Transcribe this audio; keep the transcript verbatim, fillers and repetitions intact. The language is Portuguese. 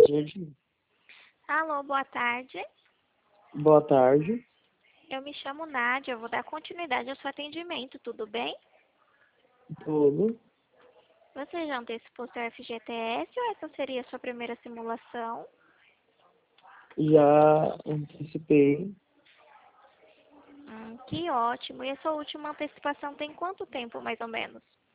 tarde. Alô, boa tarde. Boa tarde. Eu me chamo Nádia, eu vou dar continuidade ao seu atendimento, tudo bem? Tudo. Você já antecipou seu F G T S ou essa seria a sua primeira simulação? Já antecipei. Hum, que ótimo. E a sua última antecipação tem quanto tempo, mais ou menos?